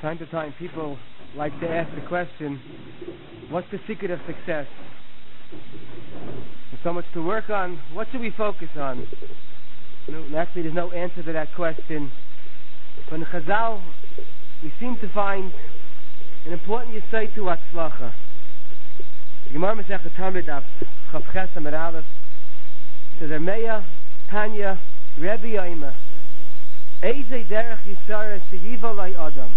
Time to time, people like to ask the question, what's the secret of success? There's so much to work on. What should we focus on? Naturally, there's no answer to that question. But in Chazal, we seem to find an important yesod to Hatzlacha. The Gemara Masechet Tamid of Chav Ches Amud Aleph says, Ermeya, Tanya, Rebbe Yoima, Eizei derech yisara sheyiva lai Adam.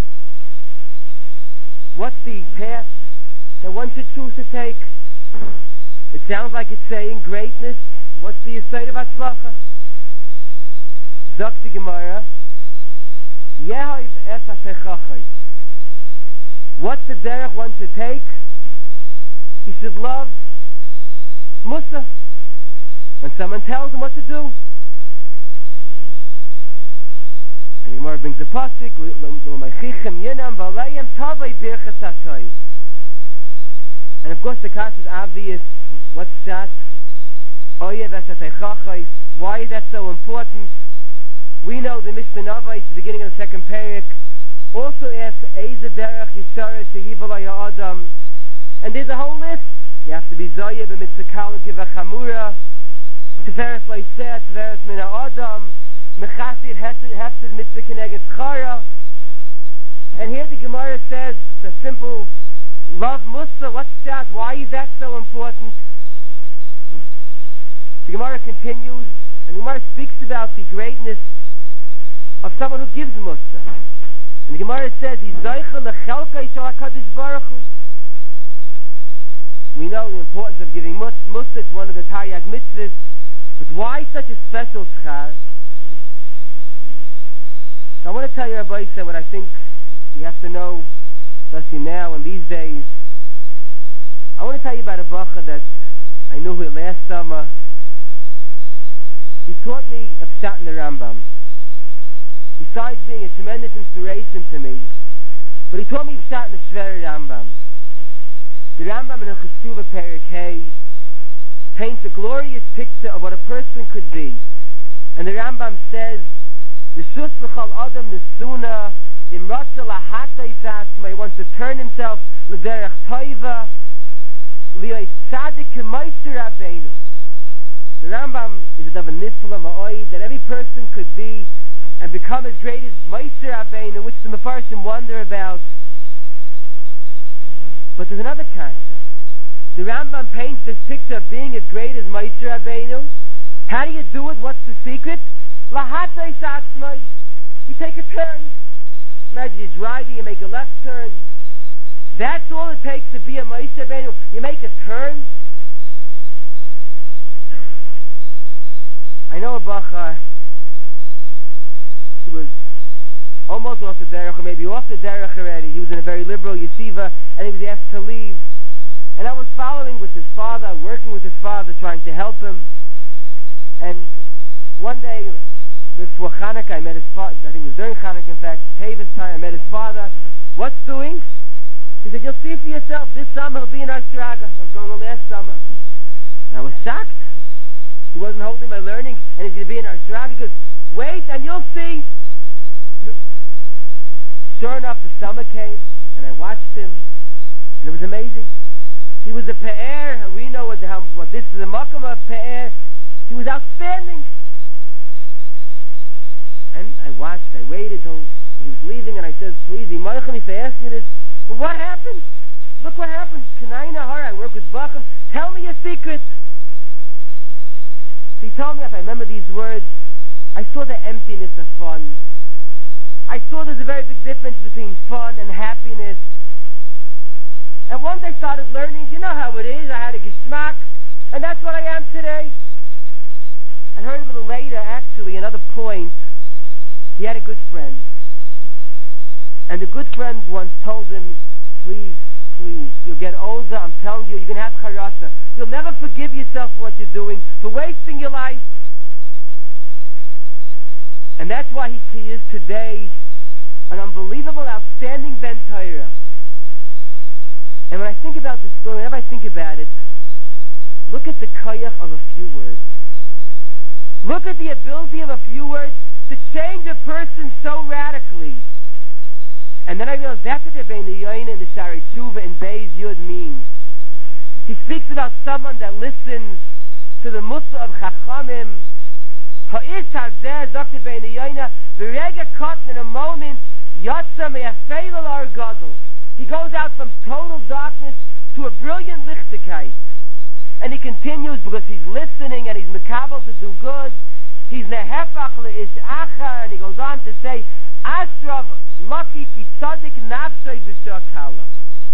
What's the path that one should choose to take? It sounds like it's saying greatness. What's the yesod of Hatzlacha? Zok the Gemara, Yehiv es ha-techachos. What's the derech one should take? He should love Musa. When someone tells him what to do. And the Gemara brings the pasuk, and of course the case is obvious. What's that? Why is that so important? We know the Mishnah Nava at the beginning of the second parak also asks Adam, and there's a whole list. You have to be Zayeh b'mitzakal givachamura, Tiferes loiseh, Tiferes mina Adam, Mechasir hefsid mitzvah keneged chara. And here the Gemara says, it's a simple love Musa. What's that? Why is that so important? The Gemara continues, and the Gemara speaks about the greatness of someone who gives Musa. And the Gemara says, he's Zaycha lechelka shel HaKadosh Baruch Hu. We know the importance of giving Musa. It's one of the Taryag mitzvahs. But why such a special schar? So I want to tell you, Rabbi said, what I think you have to know, especially now in these days. I want to tell you about a bacha that I knew here last summer. He taught me of Pshat in the Rambam. Besides being a tremendous inspiration to me, but he taught me Pshat in the Shver Rambam. The Rambam in the Cheshuva Perek Hey paints a glorious picture of what a person could be. And the Rambam says, Rishus l'chol adam nesuna imratza lahatay satzma. He wants to turn himself l'derech toiva li'ay tzadik k'meister Rabbeinu. The Rambam is a davar nifla ma'oid that every person could be and become as great as Meister Rabbeinu, which the Mefarshim wonder about. But there's another kasha. The Rambam paints this picture of being as great as Meister Rabbeinu. How do you do it? What's the secret? Lahatay satzmai. You take a turn. Imagine you're driving, you make a left turn. That's all it takes to be a Meister Rabbeinu. You make a turn. I know a bacha. He was almost off the derech, or maybe off the derech already. He was in a very liberal yeshiva, and he was asked to leave. And I was following with his father, working with his father, trying to help him. And one day, before Chanukah, I met his father. I think it was during Chanukah, in fact, Tavis time. I met his father. What's doing? He said, you'll see for yourself. This summer he'll be in our Shraga. I was going to last summer. And I was shocked. He wasn't holding my learning, and he's going to be in our Shraga. He goes, wait, and you'll see. Sure enough, the summer came, and I watched him, and it was amazing. He was a pe'er, and we know what this is a makam of pe'er. He was outstanding. And I watched, I waited till he was leaving, and I said, please, Yimaychem, if I ask you this, but what happened? Look what happened. Kanai Nahar, I work with Bacham. Tell me your secret. So he told me, if I remember these words, I saw the emptiness of fun. I saw there's a very big difference between fun and happiness. And once I started learning, you know how it is, I had a geschmack, and that's what I am today. I heard a little later, actually, another point. He had a good friend. And the good friend once told him, please, you'll get older, I'm telling you, you're going to have charata. You'll never forgive yourself for what you're doing, for wasting your life. And that's why he is today an unbelievable, outstanding Ben Torah. And when I think about this story, whenever I think about it, look at the koyach of a few words. Look at the ability of a few words to change a person so radically. And then I realized that's what the Bein Yoina in the Shari Tshuva in Beis Yud means. He speaks about someone that listens to the Musa of Chachamim. Ha'is hazeh, Dr. Bein Yoina, v'rega cotton in a moment, yatsa me'afeil al gadol. He goes out from total darkness to a brilliant lichtigkeit. And he continues because he's listening and he's mekabel to do good. He's nehefach le'ish acha, and he goes on to say, Asrav lucky ki tzadik nafsei b'shah kala.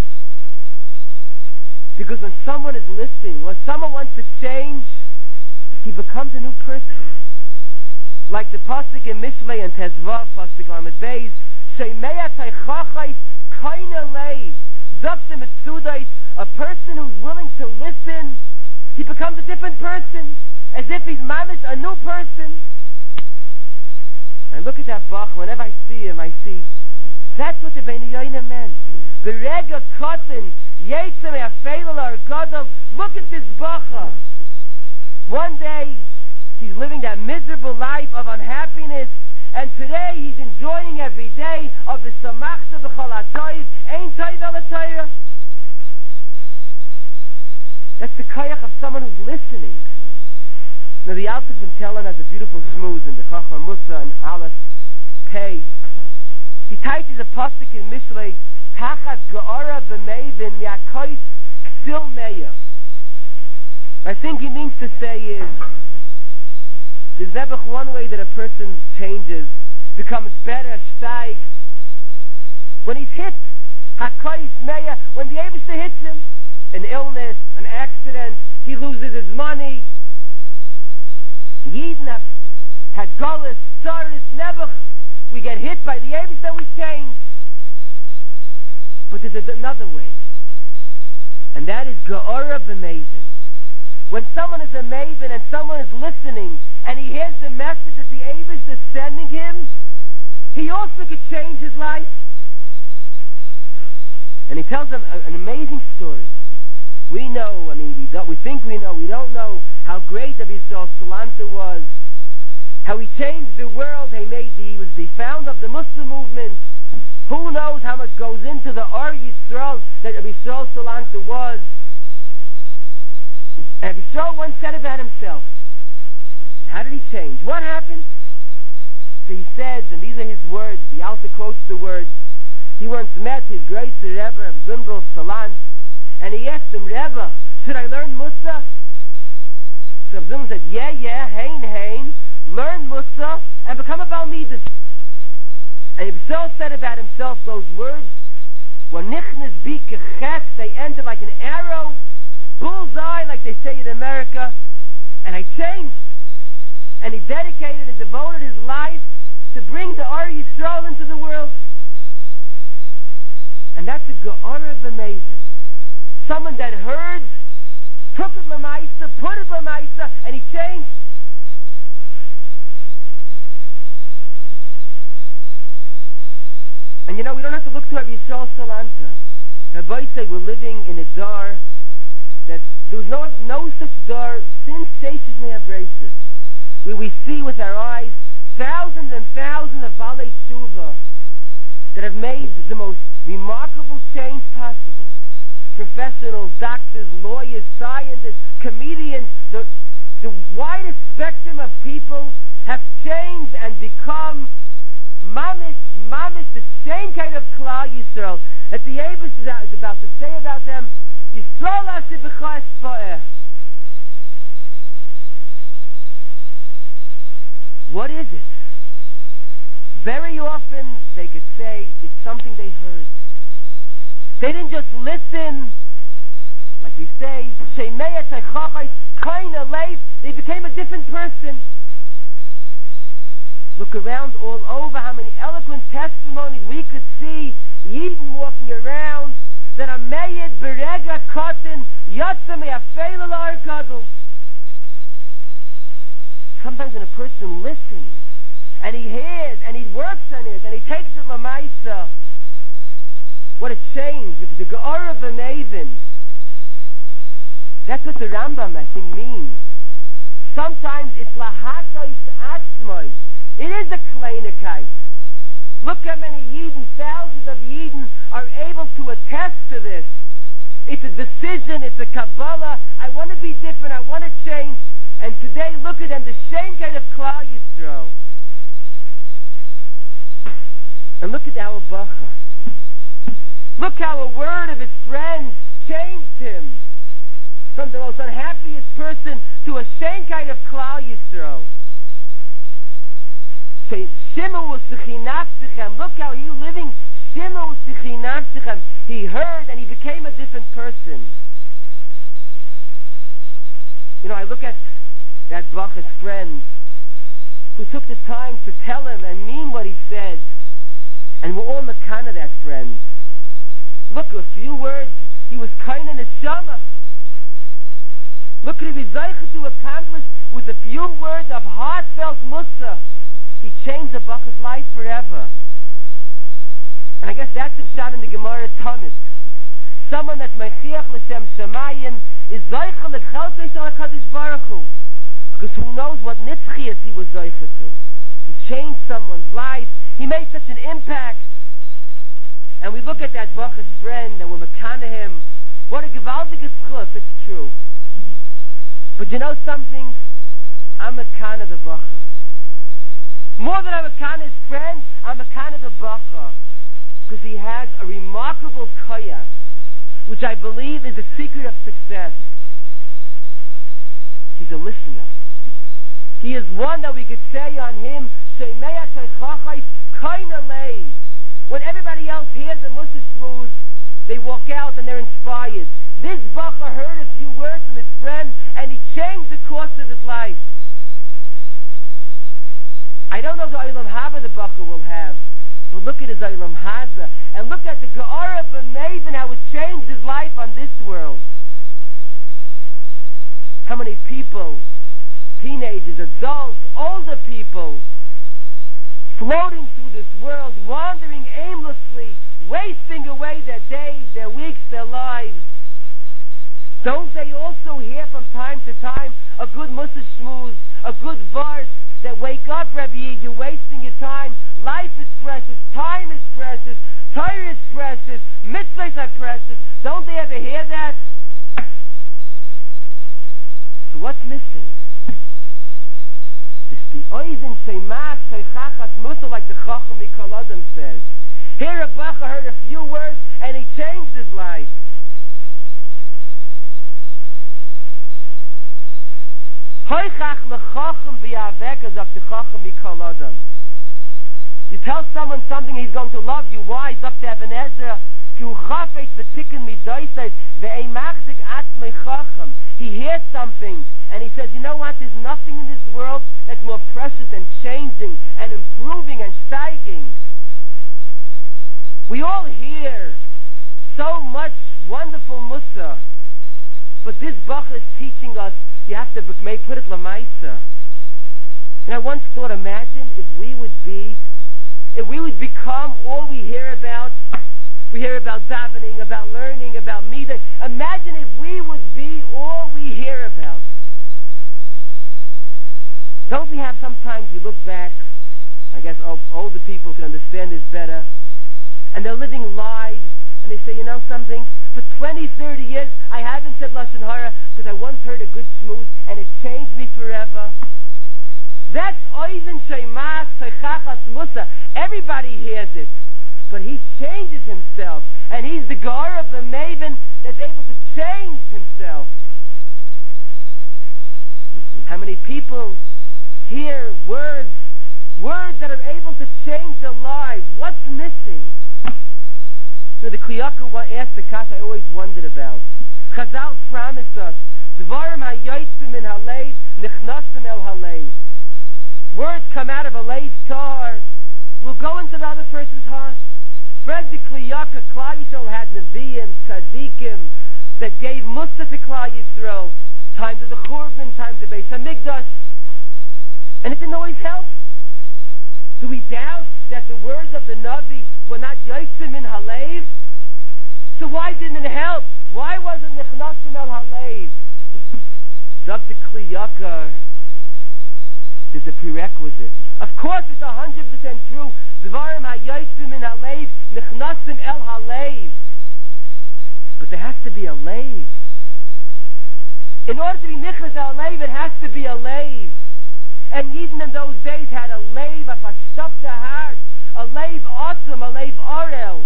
Because when someone is listening, when someone wants to change, he becomes a new person. Like the pasuk in Mishlei and Tezvav, pasuk Lamed Beis, Sheimei Teichachais Kaina Leiv, Zaktim Etzudais, a person who's willing to listen, he becomes a different person, as if he's mamish, a new person. And look at that Bach, whenever I see him, I see, that's what the Bein Yoina meant. The Rega Kotten, Yetzem Afeilal Gadol, look at this Bacha. One day, he's living that miserable life of unhappiness, and today he's enjoying every day of the Samachta B'chol HaToiv, Ein Toiv Al HaToirah. That's the koyach of someone who's listening. Now the Alter von Tellen has a beautiful shmooze in the Chacham Musa and Aleph Pei. He types a pasuk in Mishlei, Tachas Ge'ora B'meivin Yakois Ksil Meya. I think he means to say is, there's never one way that a person changes, becomes better, steig. When he's hit, Hakois Meya, when the Eibishter hits him, an illness, an accident, he loses his money. Yidden have had Golis, Tzaris, Nebuch. We get hit by the Eibishter, we change. But there's another way, and that is Ge'ora B'meivin. When someone is a maven and someone is listening, and he hears the message that the Eibishter is sending him, he also could change his life. And he tells them an amazing story. We know, we think we know, we don't know how great Rabbi Yisrael Salanter was, how he changed the world, he was the founder of the Muslim movement. Who knows how much goes into the Or Yisrael that Rabbi Yisrael Salanter was. And Rabbi Yisrael once said about himself, how did he change? What happened? So he said, and these are his words, the Alter quotes the words, he once met his great Rebbe, Reb Zundel Salant, and he asked him, Rebbe, should I learn Musa? So Reb Zundel said, yeah, hein, learn Musa and become a Balmidus. And Reb Yisrael said about himself those words, when nichnas bi kechet, they entered like an arrow, bullseye, like they say in America, and I changed. And he dedicated and devoted his life to bring the Or Yisrael into the world. And that's a Ge'ora B'meivin. Someone that heard, took it l'maisa, put it l'maisa, and he changed. And we don't have to look to Rabbi Yisrael Salanter. Rabbi say we're living in a dar that there was no such dar since Sheshes Me'abraises. We see with our eyes thousands and thousands of Balei Tshuva that have made the most remarkable change possible. Professionals, doctors, lawyers, scientists, comedians, the widest spectrum of people have changed and become mamish, the same kind of Klal Yisrael that the Eibishter is about to say about them. Yisrael asher b'cha espo'eh. What is it? Very often they could say it's something they heard. They didn't just listen, like we say, they became a different person. Look around all over how many eloquent testimonies we could see, Yidden walking around, that a meyed berega kotten yatsa me'afeil al gadol. Sometimes when a person listens, and he hears, and he works on it, and he takes it l'maisa, what a change. If the Ge'ora B'meivin, that's what the Rambam, I think, means. Sometimes it's lahatos atzmos. It is a kleinigkeit. Look how many Yidden, thousands of Yidden, are able to attest to this. It's a decision, it's a Kabbalah. I want to be different, I want to change. And today, look at them, the same kind of Klal Yisrael. And look at our Bacha. Look how a word of his friend changed him from the most unhappiest person to a same kind of Klal Yisrael. Look how he living. He heard and he became a different person. You know, I look at that Bacha's friend who took the time to tell him and mean what he said. And we're all makana that friend. Look, a few words, he was kind of neshama. Look at his zeicha to accomplish with a few words of heartfelt mussar. He changed the Bacha's life forever. And I guess that's the shot in the Gemara Tamid. Someone that's mechiach l'shem shamayim is zeicha l'chelkei shel HaKadosh Baruch Hu. Because who knows what nitzchias he was zeicha to. He changed someone's life. He made such an impact. And we look at that Bacha's friend and we're makana him. What a gewaltige schus, it's true. But you know something? I'm makana the Bacha. More than I'm makana his friend, I'm makana the Bacha. Because he has a remarkable koyach, which I believe is the secret of success. He's a listener. He is one that we could say on him, when everybody else hears the Mussar Shmuz, they walk out and they're inspired. This Bacha heard a few words from his friend and he changed the course of his life. I don't know the Olam Haba the Bacha will have, but look at his Olam Haza and look at the Ge'ara B'Maven, how it changed his life on this world. How many people, teenagers, adults, older people, floating through this world, wandering aimlessly, wasting away their days, their weeks, their lives. Don't they also hear from time to time a good Mussar Shmuz, a good verse that wake up, Rebbe Yid, you're wasting your time, life is precious, time is precious, Torah is precious, mitzvahs are precious. Don't they ever hear that? So what's missing? It's the oizen sheimas sheichachas mussar, like the Chacham Mikol Adam says. Here a Bacha heard a few words and he changed his life. Hoichach lechacham v'yaveka, sagt the Chacham Mikol Adam. You tell someone something, he's going to love you. Why? Sagt Even Ezra, ki hu chafetz b'tikkun midosav ve'ein machzik atzmei chacham. He hears something and he says, you know what, there's nothing in this world that's more precious than changing and improving and steiging. We all hear so much wonderful mussar, but this Bacha is teaching us you have to put it lamaisa. And I once thought, imagine if we would become all we hear about. We hear about davening, about learning, about midah. Imagine if we would be all we hear about. Don't we have sometimes you look back, I guess older people can understand this better, and they're living lives, and they say, you know something, for 20, 30 years I haven't said Lashon Hara because I once heard a good shmuz and it changed me forever. That's oizen sheimas sheichachas mussar. Everybody hears it. But he changes himself, and he's the Ge'ara B'Maven that's able to change himself. How many people hear words that are able to change their lives? What's missing? You know, the Kliyaka asked the kasha I always wondered about. Chazal promised us, Dvarim hayotzim min halev nichnasim el halev. Words come out of a leiv tar, will go into the other person's heart. Fred the Kliyaka, Klal Yisrael had Nevi'im, Tzadikim, that gave mussar to Klal Yisrael, times of the Churban, times of Beis HaMikdash, and it didn't always help. Do we doubt that the words of the Navi were not yotzim min halev? So why didn't it help? Why wasn't nichnasim el halev? Dr. Kliyaka, there's a prerequisite. Of course, it's 100% true. Dvarim hayotzim min halev nichnasim el halev. But there has to be a leiv. In order to be nichnas el halev, it has to be a leiv. And Yidden in those days had a leiv of a stopped heart, a leiv awesome, a leiv orel.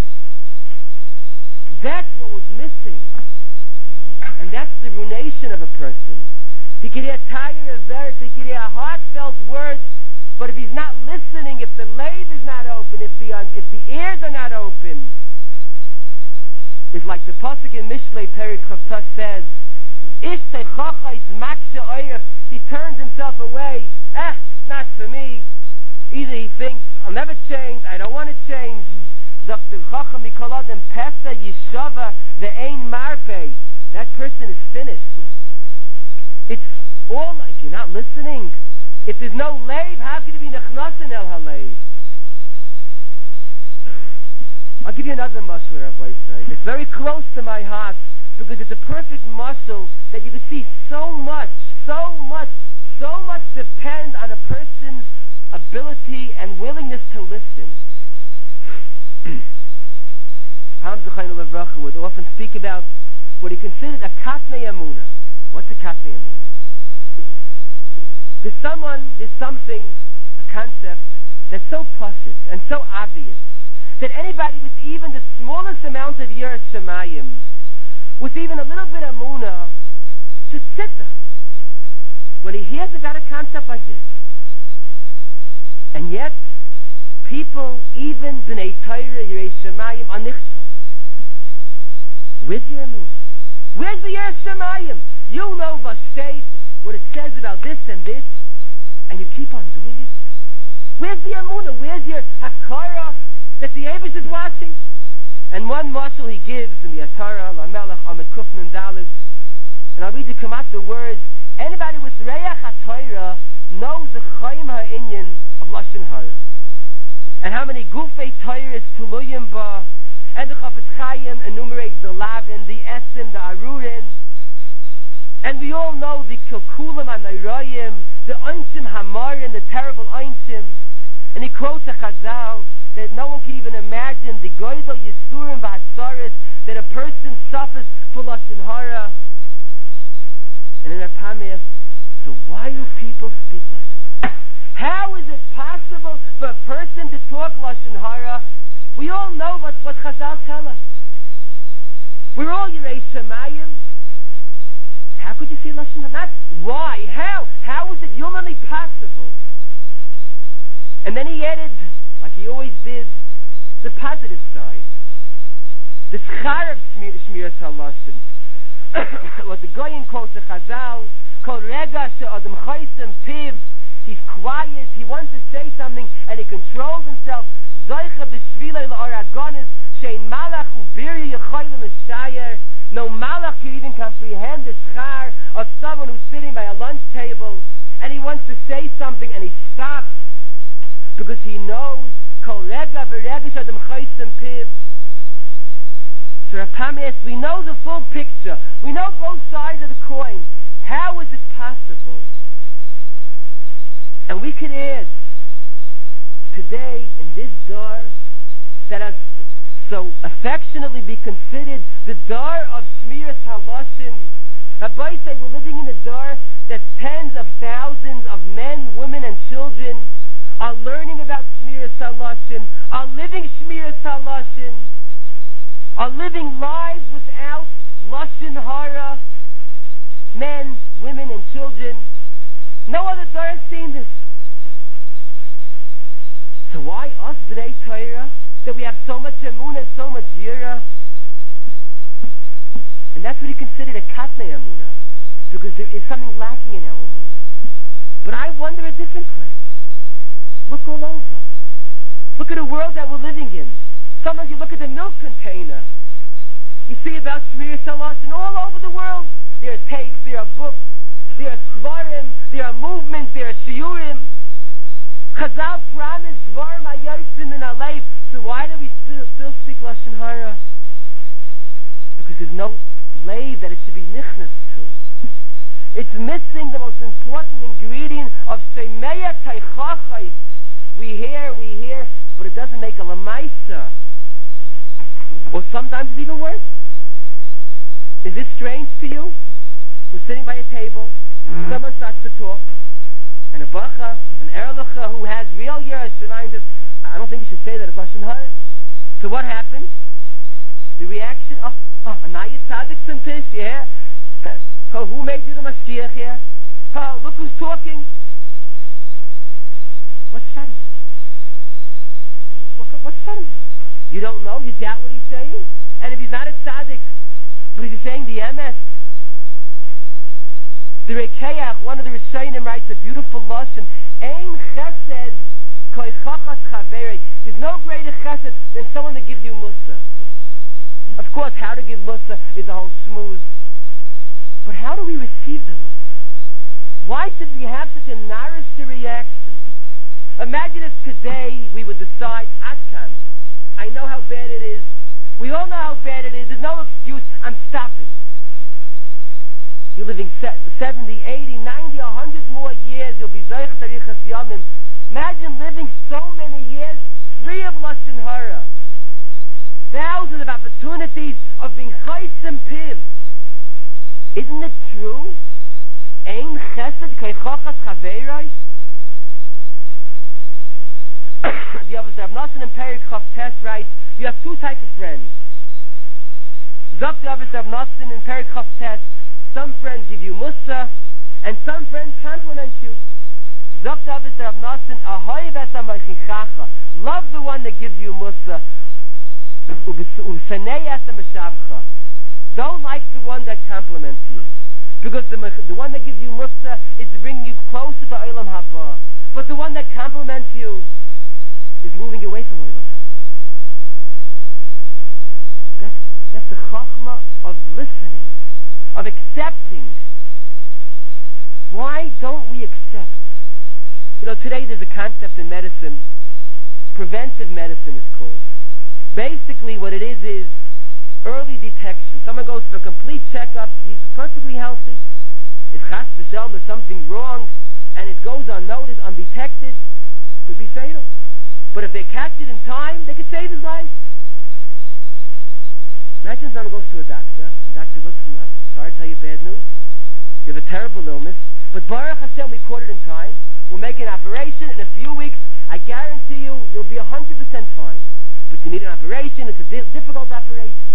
That's what was missing. And that's the ruination of a person. He could hear tired verse, he could hear heartfelt words, but if he's not listening, if the leiv is not open, if the ears are not open, it's like the pasuk in Mishlei Perik Chavta says, he turns himself away. Not for me. Either he thinks, I'll never change, I don't want to change. That person is finished. It's all, if you're not listening, if there's no leiv, how could it be nechnasin el haleiv? I'll give you another muscle, Rabbi said. It's very close to my heart because it's a perfect muscle that you can see so much depends on a person's ability and willingness to listen. Ham Zechaynu Levracha would often speak about what he considered a katnei emunah. What's a katnei emunah? There's something, a concept that's so pashut and so obvious that anybody with even the smallest amount of yiras shamayim, with even a little bit of emunah, should sit there when he hears about a concept like this. And yet, people, even b'nei Torah, yiras shamayim, are nichshel. Where's your emunah? Where's the yiras shamayim? You know Vashteit, what it says about this and this, and you keep on doing it? Where's the emunah? Where's your hakara that the Eibush is watching? And one mashal he gives in the Atara, Lamelech, Amid Kufnan Dalis, and I'll read you come out the words. Anybody with Reach HaTorah knows the Chaim HaInyan of Lashon Hara. And how many Gufei Torah is Tuluyim Ba, and the Chafetz Chaim enumerates the Lavin, the Esim, the Arurin. And we all know the Kilkulim HaNairayim, the Einshim Hamarim, the terrible Einshim. And he quotes a Chazal that no one can even imagine the Goydel Yisurim V'Hatzaris that a person suffers for Lashon Hara. And in Rapam asks, so why do people speak Lashon Hara? How is it possible for a person to talk Lashon Hara? We all know what Chazal tell us. We're all Yirei Shamayim. How could you say Lashon Hara? Not why, how? How is it humanly possible? And then he added, like he always did, the positive side. The schar of Shmiras HaLashon. What the Goyen quotes the Chazal, Kol Rega She'adam Chaysim Piv. He's quiet, he wants to say something, and he controls himself. Zoicha B'Shvilei L'Aragonis Shein Malach Ubiri Yechoylim Eshayer. No Malach can even comprehend the schar of someone who's sitting by a lunch table, and he wants to say something, and he stops because he knows Kol Rega V'Rega She'adam Chaysim Piv. So Rapam asks, we know the full picture. We know both sides of the coin. How is it possible? And we could add, today in this door that has so affectionately be considered the door of Shmiras HaLashon. Rabbi say we're living in a door that tens of thousands of men, women, and children are learning about Shmiras HaLashon, are living Shmiras HaLashon, are living lives without Lashon Hara, men, women, and children. No other door has seen this. So why us, B'nai Torah, that we have so much emunah, so much yira? And that's what he considered a katnei emunah, because there is something lacking in our emunah. But I wonder a different question. Look all over. Look at the world that we're living in. Sometimes you look at the milk container. You see about Shmiras HaLashon all over the world. There are tapes, there are books, there are svarim, there are movements, there are shiurim. Chazal promised Dvarim Hayotzim Min Halev. So why do we still speak Lashon Hara? Because there's no leiv that it should be nichnas to. It's missing the most important ingredient of Semeya Teichachai. We hear, but it doesn't make a lamaisa. Or sometimes it's even worse. Is this strange to you? We're sitting by a table, someone starts to talk, and a bacha, an erlicha who has real years reminds us, I don't think you should say that, Lashon Hara. So what happens? The reaction, a Naya Tzaddik Tzimtis, yeah? Oh, who made you the Mashiach here? Oh, look who's talking. What's sudden? What's sudden? You don't know? You doubt what he's saying? And if he's not a tzaddik, but he's saying the MS. The Rekeach, one of the Rishonim, writes a beautiful lashon. Ein chesed koichachas chaverei. There's no greater chesed than someone that gives you mussar. Of course, how to give mussar is a whole smooth. But how do we receive the mussar? Why should we have such a narish reaction? Imagine if today we would decide, Atkan, I know how bad it is. We all know how bad it is. There's no excuse. I'm stopping. You're living 70, 80, 90, 100 more years. You'll be Zoich Tarichas Yamim. Imagine living so many years free of Lashon Hara. Thousands of opportunities of being Chais and Piv. Isn't it true? Ein Chesed Keichachas Chaverai. The Avos Rav Nosson in Perik Chav Tes writes, you have two types of friends. Zok the Avos Rav Nosson in Perik Chav Tes, some friends give you mussar, and some friends compliment you. Zok the Avos Rav Nosson, ahoy v'esa meichichacha, love the one that gives you mussar, u'v'sanei esa meshavcha. Don't like the one that compliments you, because the one that gives you mussar is bringing you closer to Olam Haba, but the one that compliments you is moving away from Olam Haba. That's the chachma of listening, of accepting. Why don't we accept? You know, today there's a concept in medicine, preventive medicine is called. Basically what it is early detection. Someone goes for a complete checkup, he's perfectly healthy. If chas v'shalom there's something wrong, and it goes unnoticed, undetected, could be fatal. But if they catch it in time, they could save his life. Imagine someone goes to a doctor, and the doctor says, listen, I'm sorry to tell you bad news. You have a terrible illness, but Baruch Hashem, we caught it in time. We'll make an operation in a few weeks. I guarantee you'll be 100% fine. But you need an operation. It's a difficult operation.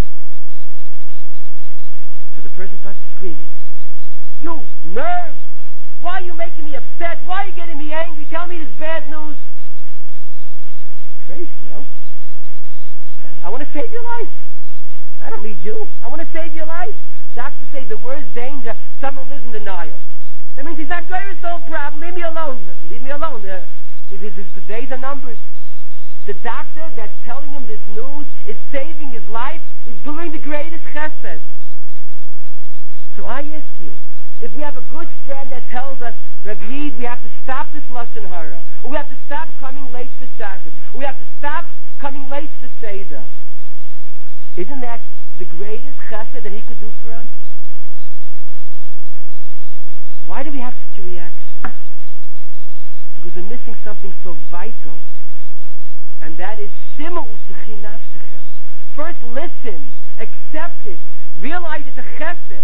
So the person starts screaming, you nerves! Why are you making me upset? Why are you getting me angry? Tell me this bad news. Crazy, no? I want to save your life. I don't need you. I want to save your life. Doctors say the worst danger, someone lives in denial. That means he's not going to solve the problem. Leave me alone. Leave me alone. The days are numbered. The doctor that's telling him this news is saving his life, is doing the greatest chesed. So I ask you, if we have a good friend that tells us, Rabbi Yid, we have to stop this Lashon Hara, or we have to stop coming late to Shabbos, or we have to stop coming late to Seder, isn't that the greatest chesed that he could do for us? Why do we have such a reaction? Because we're missing something so vital, and that is Shim'u U'Sechi Nafsechem. First listen, accept it, realize it's a chesed.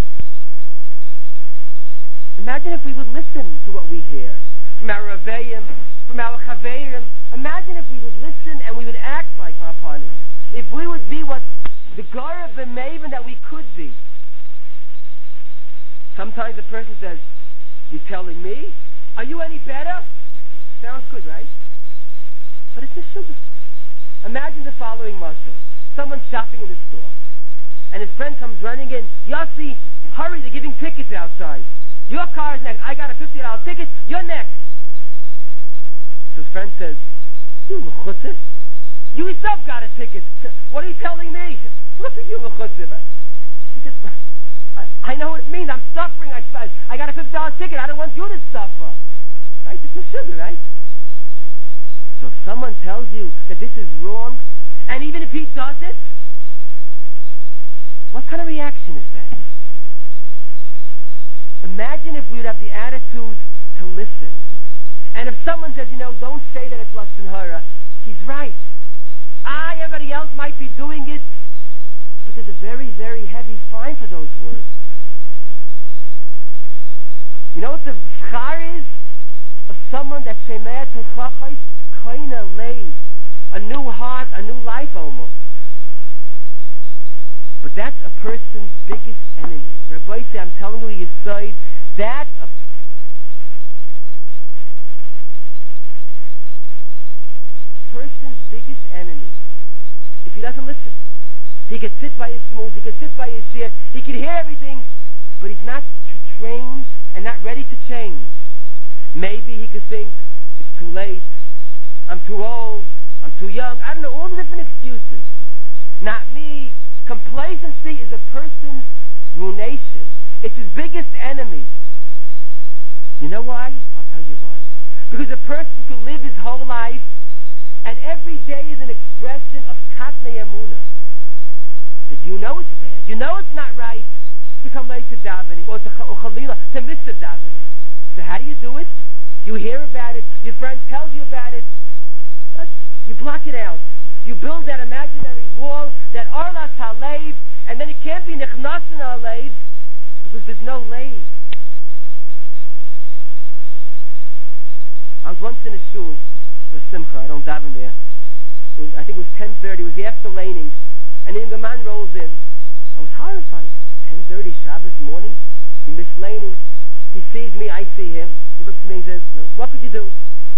Imagine if we would listen to what we hear from our Rebbeim, from our Chaverim. Imagine if we would listen and we would act like upon it. If we would be what the Gara b'Maven that we could be. Sometimes a person says, "You telling me? Are you any better?" Sounds good, right? But it's a sugar. Imagine the following muscle. Someone's shopping in the store, and his friend comes running in. Yossi, hurry, they're giving tickets outside. Your car is next. I got a $50 ticket. You're next. So his friend says, "You mechutzes? You yourself got a ticket. What are you telling me? Look at you, mechutzes." He says, I know what it means. I'm suffering. I got a $50 ticket. I don't want you to suffer. Right? It's a sugar, right? So if someone tells you that this is wrong, and even if he does it, what kind of reaction is that? Imagine if we would have the attitude to listen. And if someone says, don't say that it's Lashon Hara, he's right. Everybody else might be doing it, but there's a very, very heavy fine for those words. You know what the schar is of someone that Shemeh Techachos Koina lays a new heart, a new life almost. But that's a person's biggest enemy. Rabbi say, I'm telling you, Yesod, that's a person's biggest enemy. If he doesn't listen, he could sit by his smooth, he could sit by his shir, he could hear everything, but he's not trained and not ready to change. Maybe he could think, it's too late, I'm too old, I'm too young, I don't know, all the different excuses. Not me. Complacency is a person's ruination. It's his biggest enemy. You know why? I'll tell you why. Because a person could live his whole life, and every day is an expression of katnei emunah. That you know it's bad, you know it's not right to come late to davening, or chalila, to miss the davening. So how do you do it? You hear about it, your friend tells you about it, you block it out. You build that imaginary wall, that arlas halev, and then it can't be nechnasin halev, because there's no leiv. I was once in a shul, for simcha, I don't daven there. I think it was 10:30, it was after laning, and then the man rolls in. I was horrified. 10:30 Shabbos morning, he missed laning. He sees me, I see him. He looks at me and says, what could you do?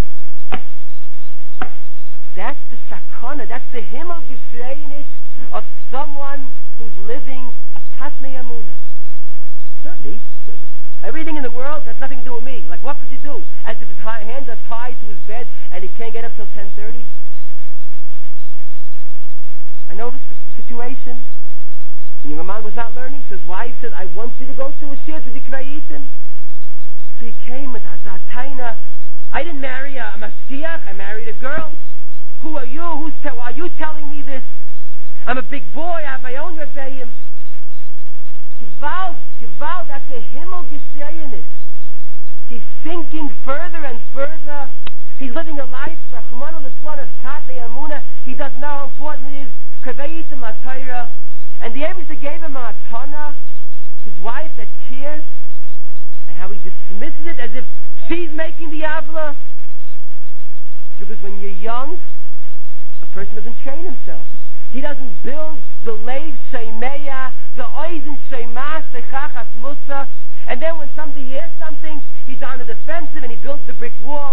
That's the sakana, that's the himmel gesheinish of someone who's living a katnei emunah. Not me. Everything in the world has nothing to do with me. Like, what could you do? As if his hands are tied to his bed and he can't get up till 10:30. I know this situation. The young man was not learning, so his wife says, I want you to go to a shir to dikvayitim. So he came with Azataina. I didn't marry a mashgiach, I married a girl. Who are you? Are you telling me this? I'm a big boy, I have my own rebbeim. Gewalt, that's a himmel gesheinish. He's sinking further and further. He's living a life, Rachmana Litzlan, of katnei emunah. He doesn't know how important it is. Kaveyitim LaTorah. And the Eibishter gave him a matana, his wife that cares, and how he dismisses it as if she's making the avla. Because when you're young, a person doesn't train himself. He doesn't build the leiv sheimeya, the oizen sheimas, the chachas musa, and then when somebody hears something, he's on the defensive and he builds the brick wall.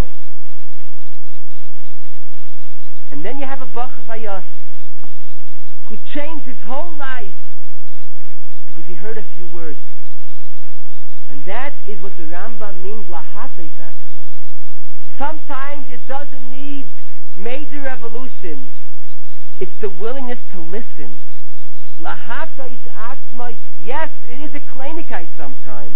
And then you have a bach vayas who changed his whole life because he heard a few words. And that is what the Rambam means, lahates atzmai. Sometimes it doesn't need major revolutions. It's the willingness to listen. Lahates atzmai, yes, it is a kleinigkeit sometimes.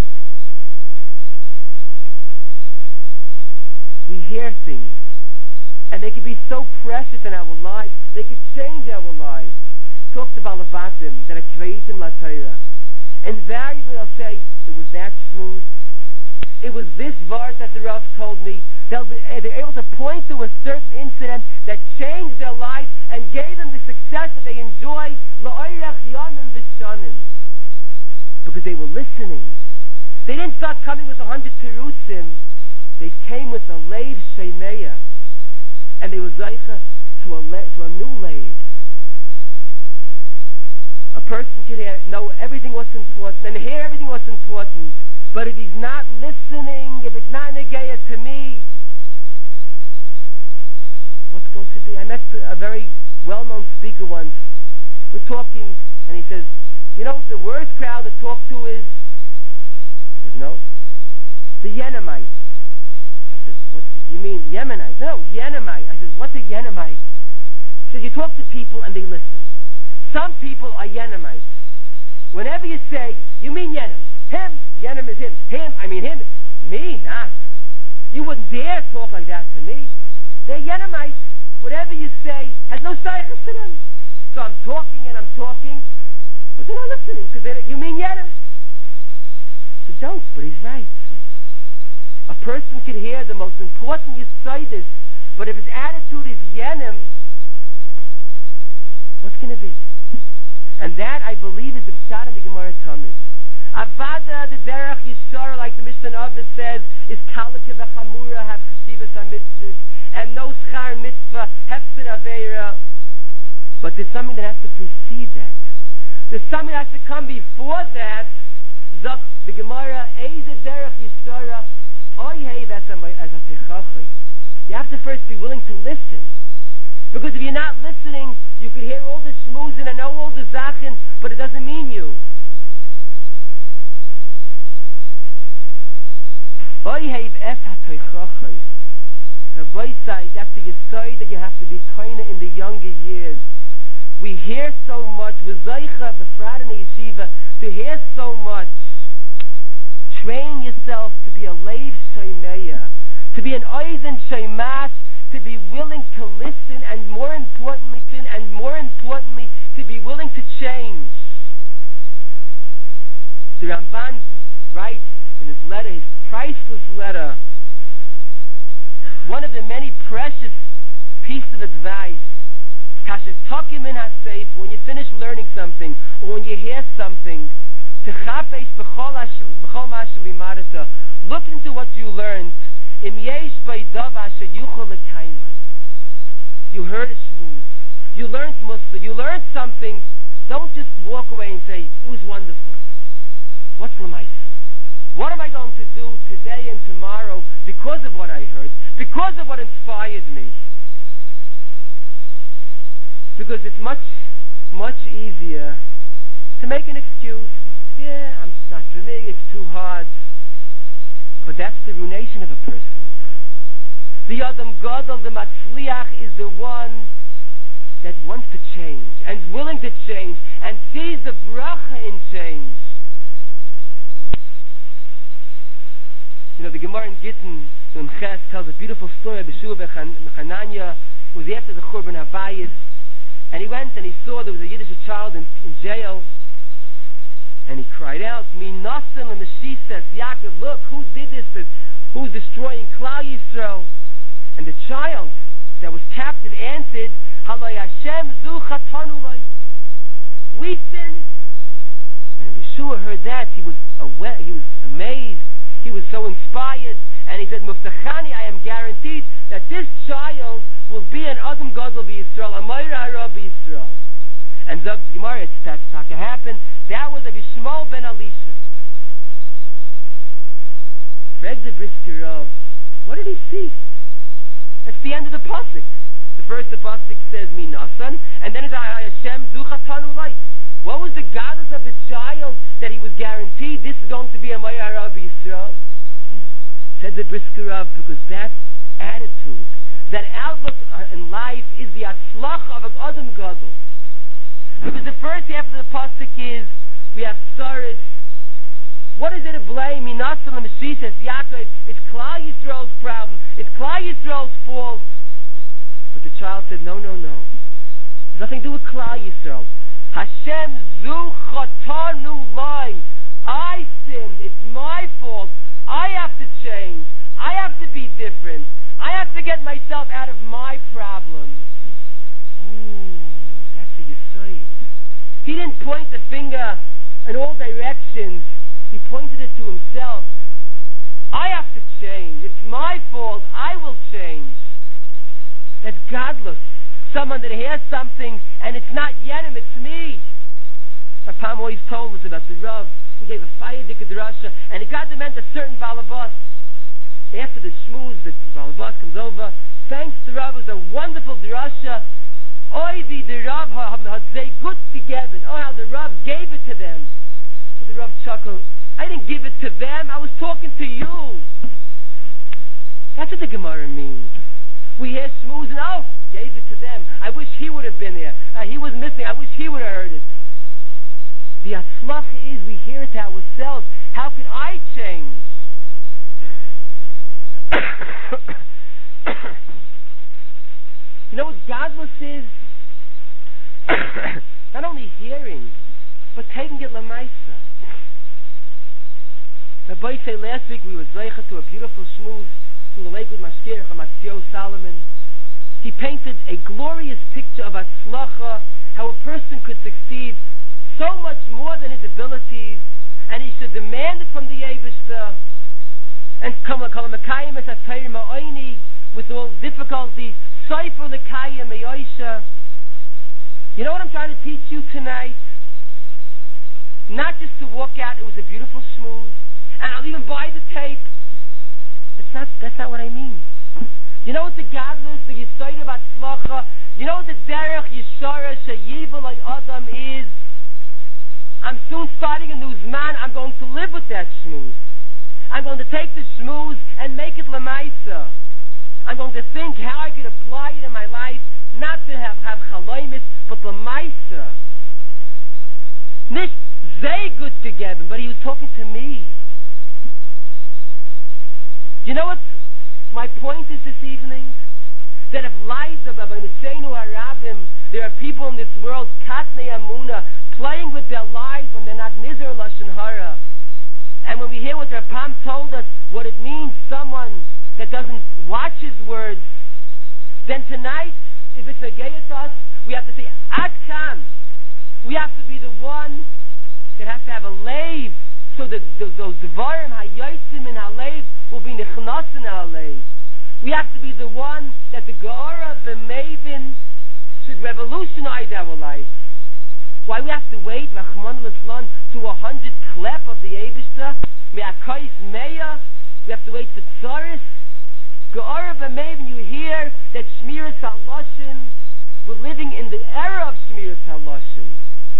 We hear things, and they can be so precious in our lives. They can change our lives. Talk to Balabatim that are Kveitim LaTorah. Invariably I'll say, it was that smooth. It was this verse that the Rav told me. They're able to point to a certain incident that changed their life and gave them the success that they enjoy. La'oirech yamim v'shanim. Because they were listening. They didn't start coming with 100 terutzim. They came with a leiv sheimeya. And they were zeicha to a new leiv. A person can know everything what's important and hear everything what's important, but if he's not listening, if it's not negeya to me, what's going to be? I met a very well-known speaker once. We're talking, and he says, the worst crowd to talk to is, I said, no, the Yenamites. I said, what, you mean Yemenites? No, Yenamite. I said, what's a Yenamite? He said, you talk to people and they listen. Some people are Yenamites. Whenever you say, you mean Yenim. Him, Yenim is him. Him, I mean him. Me, not. You wouldn't dare talk like that to me. They're Yenamites. Whatever you say has no shaykhs to them. So I'm talking and I'm talking, but they're not listening because you mean Yenim. a joke, but he's right. A person could hear the most important Yesodis, but if his attitude is Yenim, what's going to be? And that, I believe, is the Pshat in the Gemara Tamid. Avada, the Derech Yishara, like the Mishnah Avos says, is Kalika v'chamura, have chesivas ha-mitzvahs, and no schar mitzvah, hefzer aveira. But there's something that has to precede that. There's something that has to come before that. Zok the Gemara, Eize Derech Yishara, Oyhev as a techachi. You have to first be willing to listen. Because if you're not listening, you could hear all the shmuzin and know all the zachin, but it doesn't mean you. Oyhev es ha-teichachos. Rabbi say that's the yesod that you have to be kind in the younger years. We hear so much, with Zaycha, Befrat in the yeshiva, to hear so much. Train yourself to be a leiv sheimeya, to be an oizen sheimas, to be willing to listen, and more importantly, to be willing to change. The Ramban writes in his letter, his priceless letter, one of the many precious pieces of advice, when you finish learning something, or when you hear something, look into what you learned. You heard a shmuz, you learned Muslim, you learned something. Don't just walk away and say, it was wonderful. What's l'maisa? What am I going to do today and tomorrow because of what I heard, because of what inspired me? Because it's much, much easier to make an excuse. Yeah, it's not for me, it's too hard. But that's the ruination of a person. The Adam Gadol, the Matzliach, is the one that wants to change, and is willing to change, and sees the bracha in change. You know, the Gemara in Gittin, in Ches, tells a beautiful story of Yeshua Hananya, who was after the Churban Habayis, and he went and he saw there was a Yiddish child in jail, and he cried out, Mi Nasan l'Meshi says, Yaakov, look, who did this? Who's destroying Klal Yisrael? And the child that was captive answered, Halay Hashem zu chatanu lay. We sinned. And Yeshua heard that, he was amazed, he was so inspired, and he said, Muftachani, I am guaranteed that this child will be an Adam Gadol b'Yisrael, a Meir Hara b'Yisrael. And Zog Gemara, that's not to happen. That was a Yishmael ben Elisha. Freg the Brisker Rav, what did he see? That's the end of the pasuk. The first the pasuk says Minasan, and then it's Hashem zu chatanu lay. What was the godless of the child that he was guaranteed this is going to be a Meir Hara b'Yisrael? Said the Brisker Rav, because that attitude, that outlook in life is the atzlach of an Adam Gadol. Because the first half of the pasuk is we have tsaris. What is it to blame? Minasan l'Meshi says Yaakov. It's Klal Yisrael's problem. It's Klal Yisrael's fault. But the child said, no. There's nothing to do with Klal Yisrael. Hashem zu chatanu lay. I sinned. It's my fault. I have to change. I have to be different. I have to get myself out of my problems. Ooh, that's a yesod. He didn't point the finger in all directions. He pointed it to himself. I have to change. It's my fault. I will change. That's godless. Someone that hears something and it's not Yenim, it's me. Rapam always told us about the Rav who gave a fire dik drasha, and he got them into certain balabas. After the shmuz, the balabas comes over, thanks to Rav, it was a wonderful drasha. Oy, the Rav had they good together. Oh, how the Rav gave it to them. So the Rav chuckled, I didn't give it to them, I was talking to you. That's what the Gemara means. We hear shmuz and gave it to them. I wish he would have been there. He was missing. I wish he would have heard it. The atzlach is we hear it to ourselves. How could I change? You know what godless is? Not only hearing, but taking it lamaisa. Rabbi say last week we were zeicha to a beautiful shmuz from the Lakewood Mashgiach Amatzio Solomon. He painted a glorious picture of Atzlacha, how a person could succeed so much more than his abilities, and he should demand it from the Eibishter, and come Mekayim es Atayim Ma'oini, with all difficulties, Seifer Lekayim Me'oisha. You know what I'm trying to teach you tonight? Not just to walk out, it was a beautiful shmuz, and I'll even buy the tape. That's not what I mean. You know what the godless, the Yisayid of Atzlacha, you know what the Derech Yishara Sheyivel Adam is? I'm soon starting a new Zman. I'm going to live with that shmuz. I'm going to take the shmuz and make it Lamaisa. I'm going to think how I could apply it in my life, not to have chaloimis, but Lamaisa. Nicht sehr good together, but he was talking to me. You know what my point is this evening? That if lives of Abanisenu Harabim, there are people in this world, Katnei Amuna, playing with their lives when they're not Nizar Lashon Hara. And when we hear what Rapam told us, what it means, someone that doesn't watch his words, then tonight, if it's Nagayas us, we have to say, Ad Kan. We have to be the one that has to have a lave, so that those Devarim, Hayotzim in Halev, will be Nechnas in Halev. We have to be the one that the Ga'ara, the Maven, should revolutionize our life. Why we have to wait, Rachman L'Slan, to 100 klep of the Eibishter, Me'akais Meya, we have to wait for Tzaris. Ga'ara, the Maven, you hear that Shmiras HaLashon, we're living in the era of Shmiras HaLashon.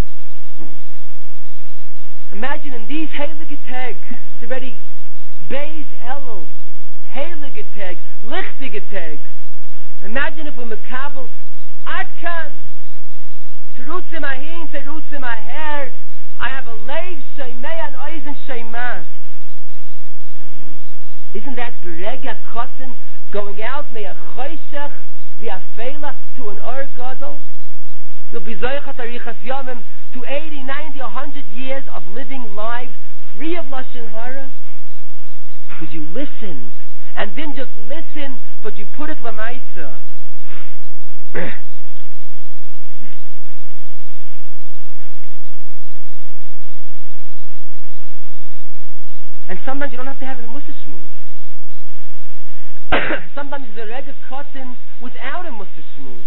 Imagine in these Heilige Tag, it's already Beis Elul, Heilige Tag, Lichtige Tag. Imagine if we're Mekabel, Atkan, Terutzim Ahin, Terutzim Aher, I have a Leiv Sheimei and Eisen Sheimas. Isn't that Berega Kotten going out, Me'a Choshech, Via Feila, to an Or Gadol? You'll be Zoychat Arichas Yomim, to 80, 90, 100 years of living lives free of Lashon Hara, because you listened, and didn't just listen, but you put it Lamaisa. And sometimes you don't have to have a Mussar Shmuz. Sometimes there's a Rega Kotten without a Mussar Shmuz.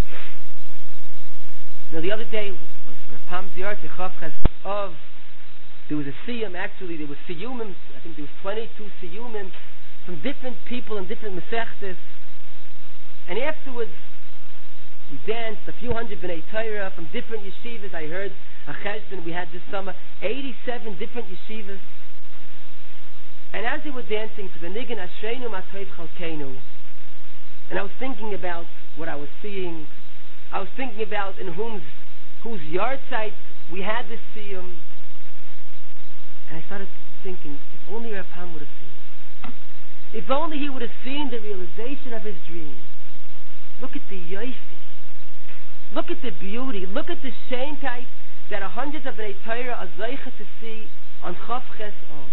Now the other day was Pam Ziyar Techavches of, there was a siyum, actually there was siyumim, I think there was 22 siyumim from different people and different mesechtes, and afterwards we danced, a few hundred b'nei Torah from different yeshivas. I heard a cheshbon we had this summer, 87 different yeshivas, and as they were dancing to the nigun Ashreinu Matoiv Chalkeinu, and I was thinking about what I was seeing. I was thinking about in whose yard site we had this siyum, and I started thinking, if only Rapam would have seen it. If only he would have seen the realization of his dream. Look at the yoifi. Look at the beauty. Look at the shankite that hundreds of Bnei Torah are zeicha to see on Chav Ches Av.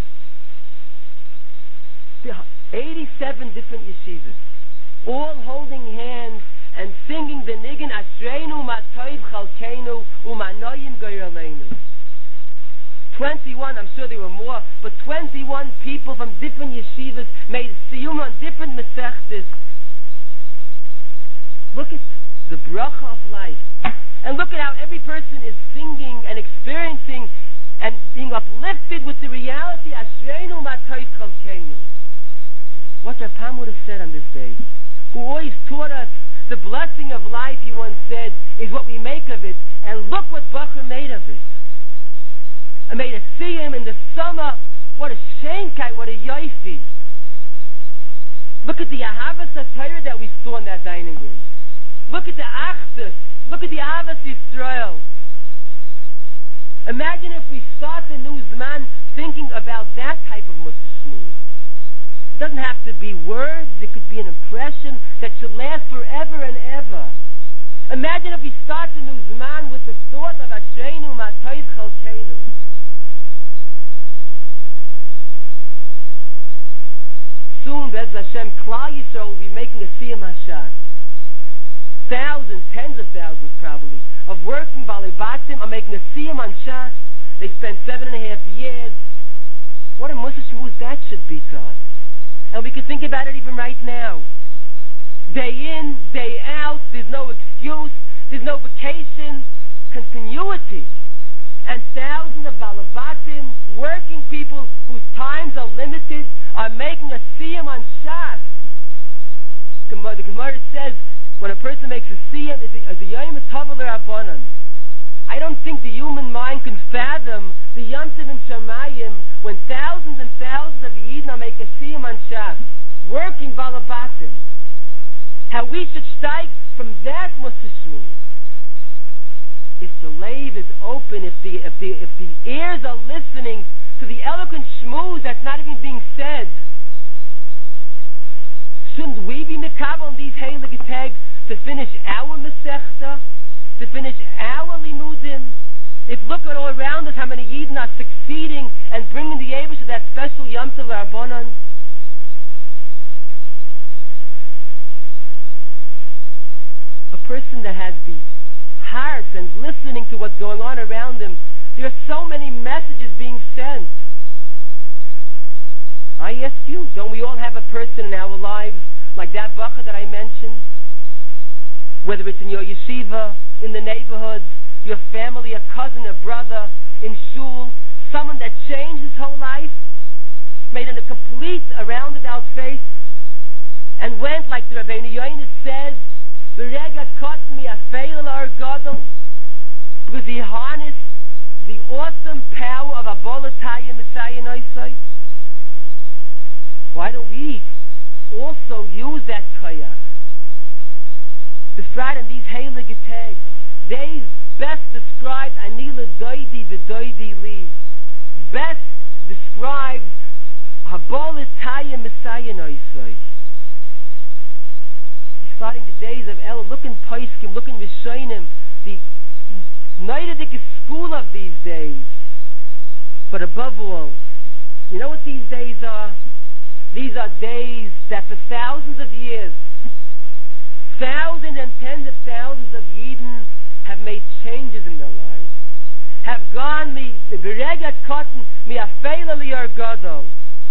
87 different yeshivas, all holding hands and singing the nigun Ashreinu Matoiv Chalkeinu Umanoyim Goyraleinu. 21, I'm sure there were more, but 21 people from different yeshivas made siyum on different mesechtes. Look at the bracha of life, and look at how every person is singing and experiencing and being uplifted with the reality Ashreinu Matoiv Chalkeinu. What Rapam would have said on this day, who always taught us the blessing of life, he once said, is what we make of it. And look what Bacher made of it. I made a siyum in the summer. What a shankite, what a yoifi. Look at the Ahavas HaTorah that we saw in that dining room. Look at the Achdus. Look at the Ahavas Yisrael. Imagine if we start the new Zman thinking about that type of Mussar Shmuz. It doesn't have to be words, it could be an impression that should last forever and ever. Imagine if we start the new Zman with the thought of Ashreinu Matoiv Chalkeinu. Bez Hashem, Klal Yisrael will be making a Siyam HaShas. Thousands, tens of thousands probably, of working Balei Batim are making a Siyam on Shas. They spent 7.5 years. What a Mussar Shmuz that should be to us. And we can think about it even right now. Day in, day out, there's no excuse, there's no vacation, continuity. And thousands of Balabatim, working people whose times are limited, are making a Siyam on Shas. The Gemara says, when a person makes a Siyam, it's a Yom Tov L'Rabbanan. I don't think the human mind can fathom the Yom Tov in Shamayim when thousands and thousands of Yidden are making a Siyam on Shas, working Balabatim. How we should steig from that Mussar Shmuz. If the lave is open, if the ears are listening to the eloquent shmooze that's not even being said, shouldn't we be mekabel on these heilige tags to finish our mesechta, to finish our limudim? If look at all around us how many Yidden are succeeding and bringing the Eibush to that special Yom Tov Rabbanan. A person that has the heart and listening to what's going on around him, there are so many messages being sent. I ask you, don't we all have a person in our lives like that bacha that I mentioned? Whether it's in your yeshiva, in the neighborhoods, your family, a cousin, a brother, in shul, someone that changed his whole life, made it a complete, roundabout face, and went, like the Rabbeinu Yonis says, Berega cut me a fail or gadol, because he harnessed the awesome power of a Bolataya Messiah Noisai. Why don't we also use that koyach? Befrat in these heilige tags, they best described Anila Doidi V'Doidi Li. Best describes Habolataya Messiah Noisai. Starting the days of El, looking Paiskim, looking Rishonim, the Neidic school of these days. But above all, you know what these days are? These are days that for thousands of years, thousands and tens of thousands of Yidden have made changes in their lives. Have gone mi beregat cotton mi afeila liar gadol.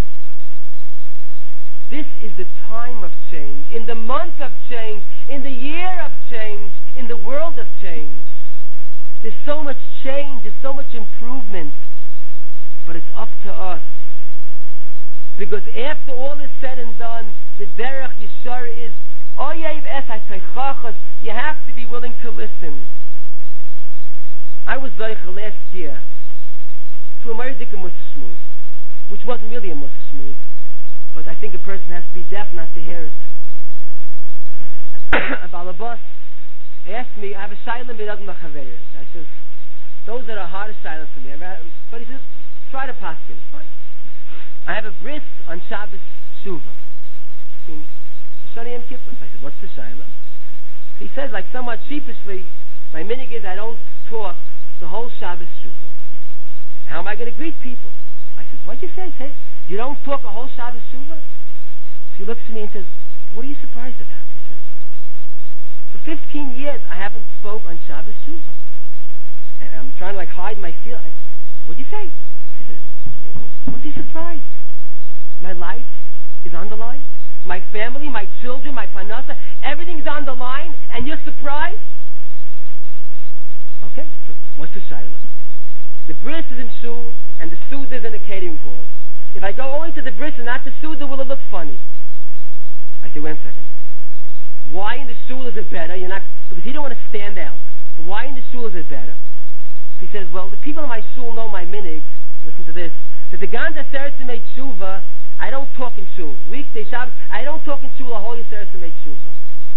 This is the time of change, in the month of change, in the year of change, in the world of change. There's so much change, there's so much improvement, but it's up to us. Because after all is said and done, the derech yeshar is, you have to be willing to listen. I was Zoicha last year to a Merdika Mussar Shmuz, which wasn't really a Mussar Shmuz, but I think a person has to be deaf not to hear it. A balabas asked me, I have a shayla b'nagim l'chaveres. I says, those are the hardest shaylas for me. But he says, try to paskin. Fine. I have a bris on Shabbos Shuva. Shani Yom Kippur. I said, what's the shayla? He says, like somewhat sheepishly, my minig is I don't talk the whole Shabbos Shuva. How am I going to greet people? I said, what'd you say? He said, you don't talk a whole Shabbos Shuva? She looks at me and says, what are you surprised about? He says, for 15 years I haven't spoke on Shabbos Shuva. And I'm trying to like hide my feelings. What'd you say? She says, what's he surprised? My life is on the line. My family, my children, my panasa, everything's on the line, and you're surprised? Okay, so what's the shayla? The bris is in shul, and the suda is in a catering hall. If I go only to the bris and not the suda, will it look funny? I say, wait a second. Why in the shul is it better? You're not, because he don't want to stand out. But why in the shul is it better? He says, well, the people in my shul know my minig. Listen to this. That the Gans Aseret to make tshuva, I don't talk in shul. Weekday Shabbos, I don't talk in shul a whole Aseret to make tshuva.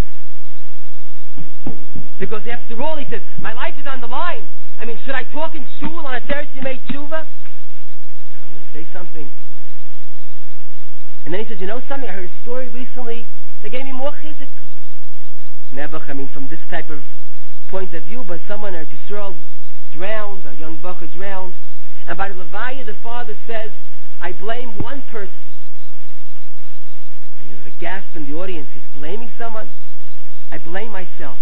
Because after all, he says, my life is on the line. I mean, should I talk in shul on Aseret to make tshuva? I'm going to say something. And then he says, you know something? I heard a story recently that gave me more chizik. Never, I mean, from this type of point of view, but someone at Yisrael drowned, a young bacher drowned. And by the Levaya, the father says, I blame one person. And gasp in the audience. He's blaming someone. I blame myself.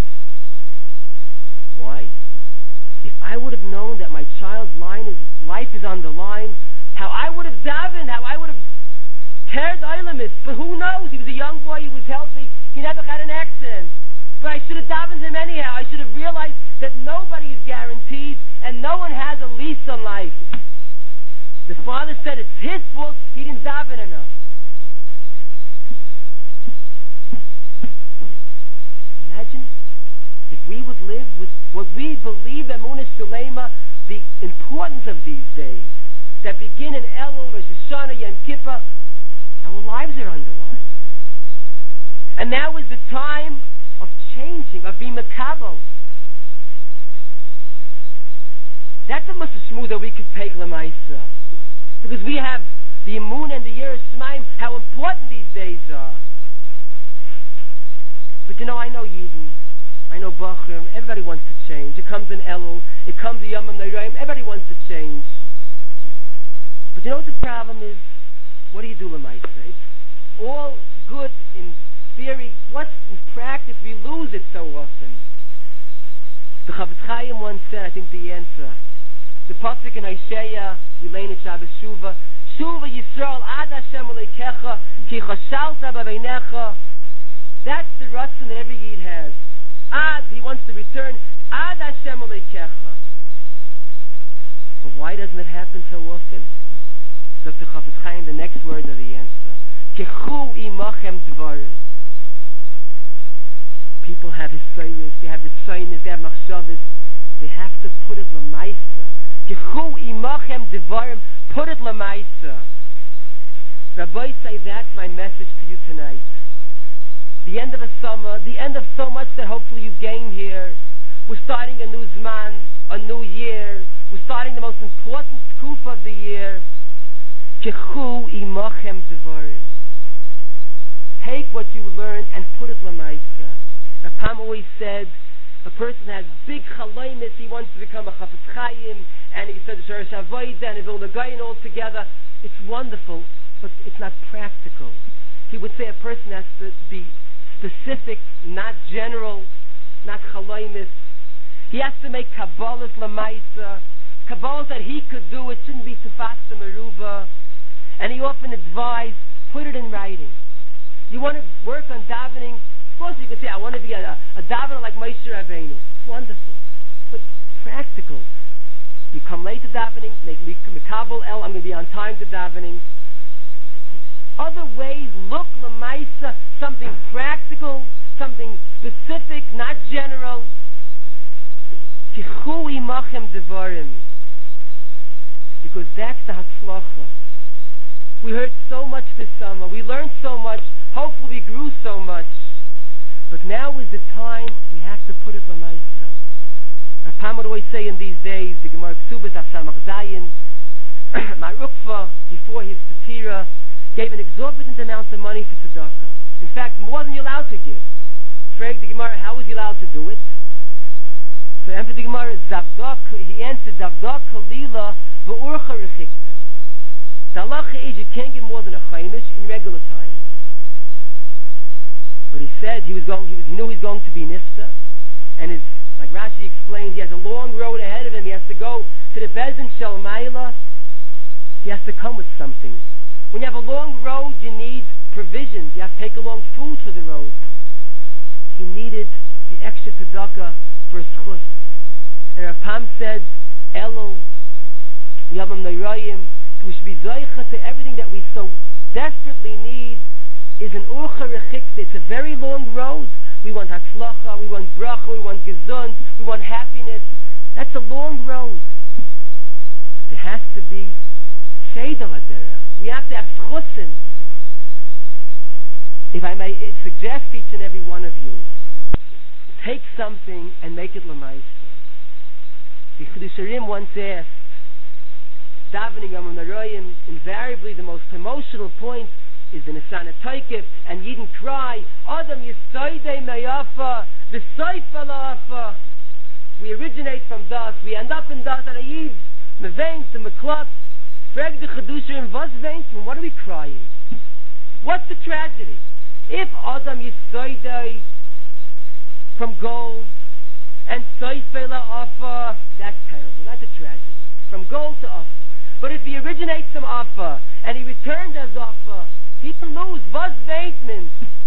Why? If I would have known that my child's life is on the line, how I would have davened, how I would have teared Eilemis. But who knows? He was a young boy, he was healthy, he never had an accident. But I should have davened him anyhow. I should have realized that nobody is guaranteed and no one has a lease on life. The father said it's his fault, he didn't daven enough. Imagine if we would live with what we believe, Emunah Shalema, the importance of these days that begin in Elul, Rosh Hashanah, Yom Kippur. Our lives are underlined. And now is the time of changing, of being makabel. That's a much smoother we could take Lamaisa. Because we have the Emunah and the Yiras Shamayim, how important these days are. But I know Yidden, I know Bachrim, everybody wants to change. It comes in Elul, it comes in Yom HaNorayim, everybody wants to change. But what the problem is? What do you do, Lamaisa? It's all good in theory. What's in practice? We lose it so often. The Chafetz Chaim once said, I think the answer, the pasuk in Isaiah, we learn in Shabbos Shuva, Shuva Yisrael ad Hashem Elokecha ki chashalta b'veinecha. That's the ratzon that every Yid has. Ad, he wants to return, ad Hashem Elokecha. But why doesn't it happen so often? Dr. Chafetz Chaim, the next words are the answer. Kechu imachem dvarim. People have hisoyos, they have the tzaynis, they have machshavos. They have to put it lamaisa. Kechu imachem dvarim. Put it lamaisa. Rabbi say that's my message to you tonight. The end of a summer, the end of so much that hopefully you gain here. We're starting a new zman, a new year. We're starting the most important skuf of the year. Kechu imachem devarim. Take what you learned and put it lamaisa. Rapam always said, a person has big chaloimis, he wants to become a Chafetz Chaim, and he said the Shorish Avodah and he build a gain all together. It's wonderful, but it's not practical. He would say a person has to be specific, not general, not chaloimis. He has to make kabbalas lamaisa, kabbalas that he could do. It shouldn't be tefasta meruba. And he often advised, put it in writing. You want to work on davening? Of course you could say, I want to be a davener like Moshe Rabbeinu. Wonderful. But practical. You come late to davening, make mikabel el, I'm going to be on time to davening. Other ways, look lamaisa, something practical, something specific, not general. Kichu imachem devarim. Because that's the hatzlacha. We heard so much this summer. We learned so much. Hopefully we grew so much. But now is the time we have to put it lamaisa. Rapam would always say in these days, the Gemara Ksubas Afsamach Zayin, Mar Ukva, before his Petira, gave an exorbitant amount of money for tzedakah. In fact, more than you're allowed to give. Frag the Gemara, how was he allowed to do it? So answered the Gemara, he answered, Zavdaka lila v'urcha rechikta. The halacha is you can't give more than a chaimish in regular times. But he said he knew he was going to be nifta, and like Rashi explained, he has a long road ahead of him. He has to go to the Bezin Shel Maila. He has to come with something. When you have a long road, you need provisions. You have to take along food for the road. He needed the extra tzedakah for his chus. And Rapam said, Elul, Yom HaNorayim, we should be zoicha to everything that we so desperately need is an urcha rechikta. It's a very long road. We want hatzlacha, we want bracha, we want gezund, we want happiness. That's a long road. There has to be seder l'derech. We have to have schusim. If I may suggest each and every one of you, take something and make it l'maisa. The Chiddushei HaRim once asked, davening Yom HaNorayim, invariably the most emotional point is the Nesana Toikif, and Yidden cry, Adam Yisoidei Meyafa, V'Soifa La'afa. We originate from dust, we end up in dust, and a Yid, Mevein to Meklot, Frag the Chiddushei HaRim, was veint, what are we crying? What's the tragedy? If Adam Yisoidai from gold and Soifela Offer, that's terrible, that's a tragedy. From gold to Offer. But if he originates from Offer and he returned as Offer, he can lose. Was Bateman?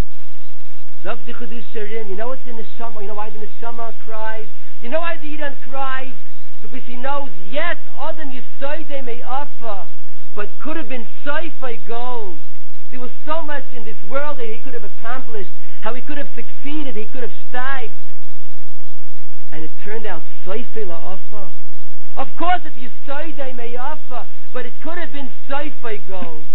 You know what's in the summer? You know why the Neshama cries? You know why the Eden cries? Because he knows, yes, Adam Yisoidai may Offer, but could have been Soifei gold. There was so much in this world that he could have accomplished, how he could have succeeded, he could have stayed. And it turned out Soifei la'afa. Of course, if you Yisoidai may offer, but it could have been Soifei gold.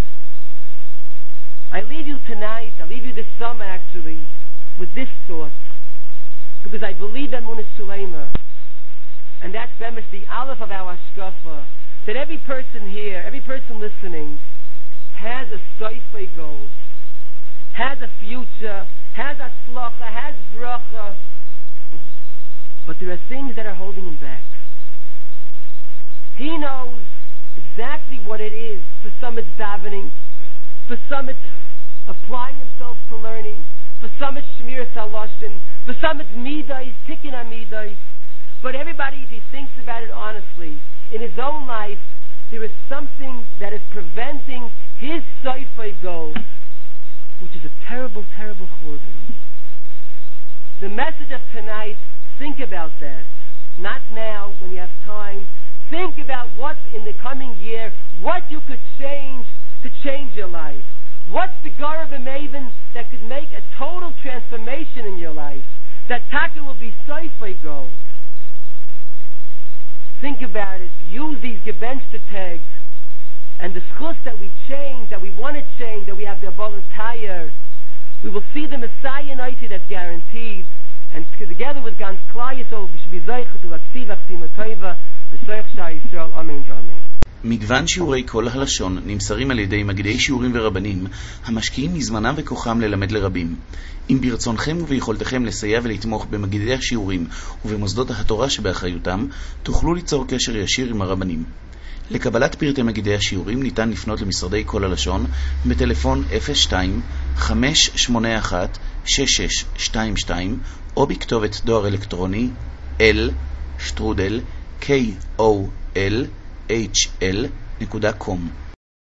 I leave you tonight, I leave you this summer actually, with this thought. Because I believe in Emunah Shleima. And that's bemis the aleph of our hashkafa. That every person here, every person listening, has a Soifei gold, has a future, has atzlacha, has bracha. But there are things that are holding him back. He knows exactly what it is. For some it's davening, for some it's applying himself to learning, for some it's shmiras haloshin, for some it's midais, tikkun hamidais. But everybody, if he thinks about it honestly, in his own life, there is something that is preventing his Soifei goal, which is a terrible, terrible churban. The message of tonight, think about that. Not now, when you have time. Think about what in the coming year, what you could change to change your life. What's the Gara b'Maven that could make a total transformation in your life? That taka will be Soifei gold. Think about it. Use these gebenchte tags and the schus that we change, that we want to change, that we have the volunteer. We will see the Messiah Noisi that's guaranteed. And together with Gans Klai Yisrael, we should be zeicha to aksiv achsim atayva, v'soich shai Yisrael, amen v'amen. מגוון שיעורי כל הלשון נמסרים על ידי מגידי שיעורים ורבנים המשקיעים מזמנם וכוחם ללמד לרבים. אם ברצונכם וביכולתכם לסייע ולתמוך במגידי השיעורים ובמוסדות התורה שבאחריותם, תוכלו ליצור קשר ישיר עם הרבנים. לקבלת פרטי מגידי השיעורים ניתן לפנות למשרדי כל הלשון בטלפון 02-581-6622 או בכתובת דואר אלקטרוני l@kol.hl.com